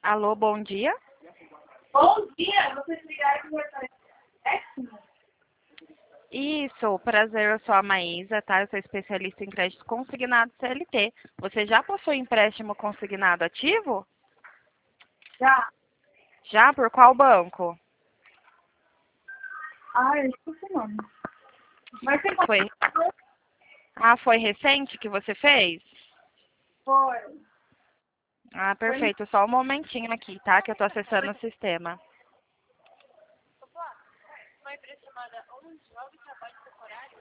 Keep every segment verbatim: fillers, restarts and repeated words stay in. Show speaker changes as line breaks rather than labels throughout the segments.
Alô, bom dia.
Bom dia, vocês ligaram para o Exmo?
Isso, prazer, eu sou a Maísa, tá? Eu sou especialista em crédito consignado C L T. Você já possui empréstimo consignado ativo?
Já.
Já? Por qual banco?
Ah, eu esqueci o nome. Mas você
Foi. Ah, foi recente que você fez?
Foi.
Ah, perfeito. Só um momentinho aqui, tá? Que eu tô acessando o sistema.
Foi pressionada onde? Logo trabalho temporário?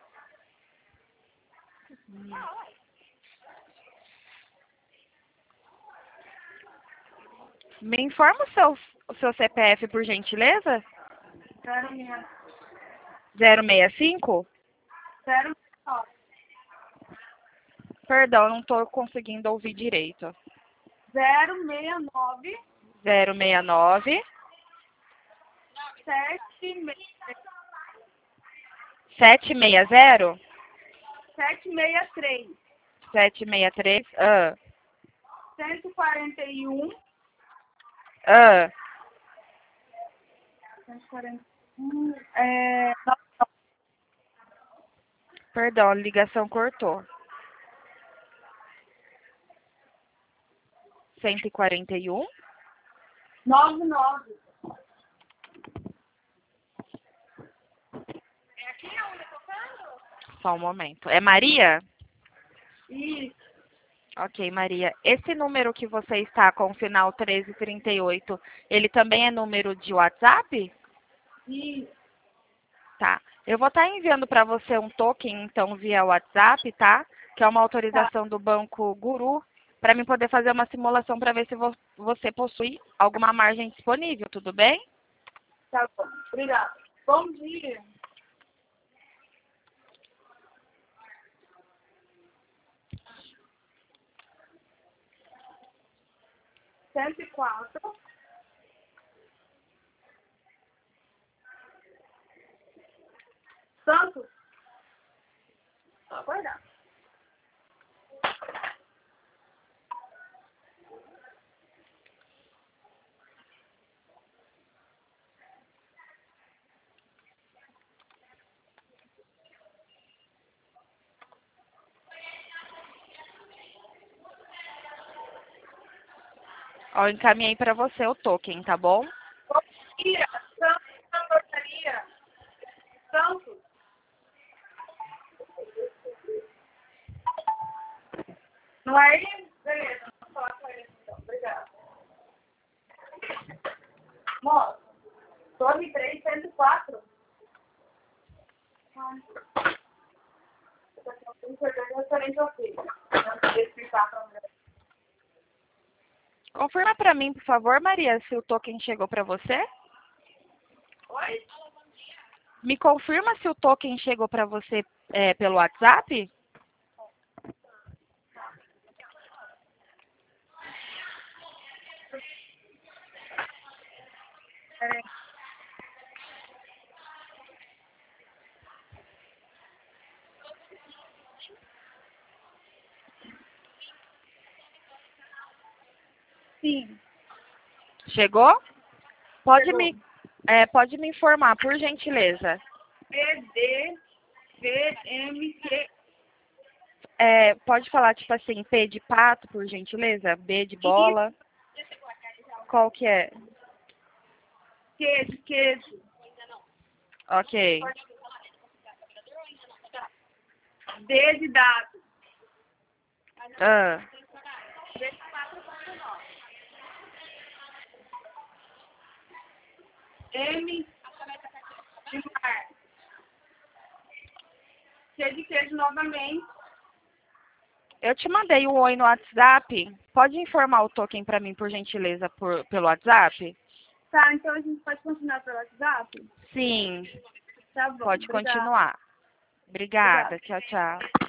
Me informa o seu, o seu C P F, por gentileza?
Zero minha.
zero seis cinco?
Zero nove.
Perdão, não tô conseguindo ouvir direito.
Zero meia nove.
zero seis nove?
Sete meia.
sete seis zero?
Sete meia três.
sete seis três? Ah.
Cento e quarenta e um.
Ah.
Cento e quarenta e um. É.
Perdão, a ligação cortou. cento e quarenta e um?
Nove nove. É aqui onde eu tô falando?
Só um momento. É Maria?
Isso.
Ok, Maria. Esse número que você está com o final treze trinta e oito, ele também é número de WhatsApp?
Isso.
Tá. Eu vou estar enviando para você um token, então, via WhatsApp, tá? Que é uma
Tá.
autorização do Banco Guru, para mim poder fazer uma simulação para ver se vo você possui alguma margem disponível, tudo bem?
Tá bom. Obrigada. Bom dia. Cento e quatro. Santos. Só aguardar.
Ó, eu encaminhei para você o token, tá bom?
Bom dia. Santos na portaria. Santos. Não é ele? Beleza. Vou falar com ele então. Obrigada. Moça. Torre três, cento e quatro. Ah. Eu tenho certeza que o restaurante eu fiz. Eu poder explicar pra mulher.
Confirma para mim, por favor, Maria, se o token chegou para você.
Oi?
Me confirma se o token chegou para você é, pelo WhatsApp?
Peraí. Sim.
Chegou? Pode
Chegou.
me, é, pode me informar, por gentileza.
P D V M Q.
É, pode falar, tipo assim, P de pato, por gentileza? B de bola? Qual que é?
Queijo, queijo.
Ok.
D de dado.
Ah,
M de mar. Q de queijo novamente.
eu te mandei um oi no WhatsApp. Pode informar o token para mim, por gentileza, por, pelo WhatsApp?
Tá, então a gente pode continuar pelo WhatsApp?
Sim,
Tá bom.
pode
Obrigada.
continuar.
Obrigada.
Obrigada. Tchau, tchau.